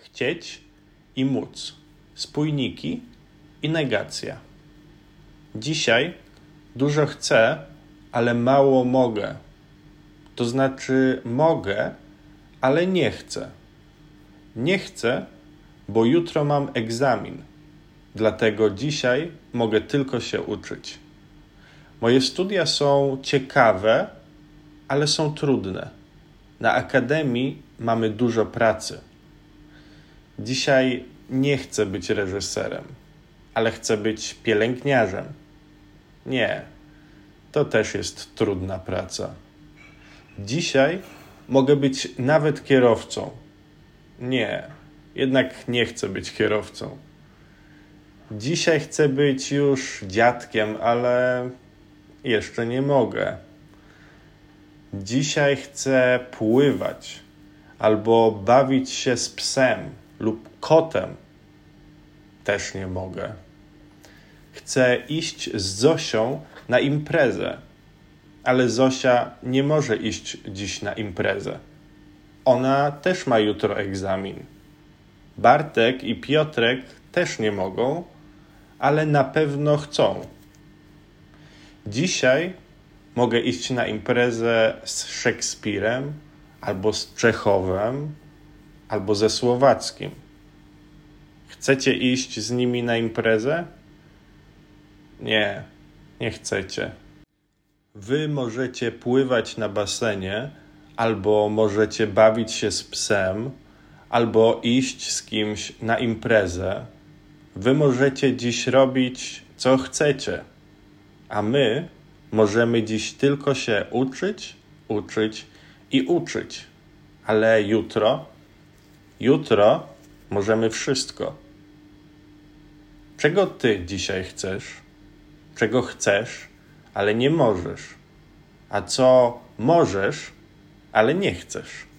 chcieć i móc, spójniki i negacja. Dzisiaj dużo chcę, ale mało mogę. To znaczy mogę, ale nie chcę. Nie chcę, bo jutro mam egzamin. Dlatego dzisiaj mogę tylko się uczyć. Moje studia są ciekawe, ale są trudne. Na akademii mamy dużo pracy. Dzisiaj nie chcę być reżyserem, ale chcę być pielęgniarzem. Nie, to też jest trudna praca. Dzisiaj mogę być nawet kierowcą. Nie, jednak nie chcę być kierowcą. Dzisiaj chcę być już dziadkiem, ale jeszcze nie mogę. Dzisiaj chcę pływać albo bawić się z psem lub kotem. Też nie mogę. Chcę iść z Zosią na imprezę, ale Zosia nie może iść dziś na imprezę. Ona też ma jutro egzamin. Bartek i Piotrek też nie mogą, ale na pewno chcą. Dzisiaj mogę iść na imprezę z Szekspirem, albo z Czechowem, albo ze Słowackim. Chcecie iść z nimi na imprezę? Nie, nie chcecie. Wy możecie pływać na basenie, albo możecie bawić się z psem, albo iść z kimś na imprezę. Wy możecie dziś robić, co chcecie, a my możemy dziś tylko się uczyć, uczyć i uczyć. Ale jutro możemy wszystko. Czego ty dzisiaj chcesz? Czego chcesz, ale nie możesz? A co możesz, ale nie chcesz?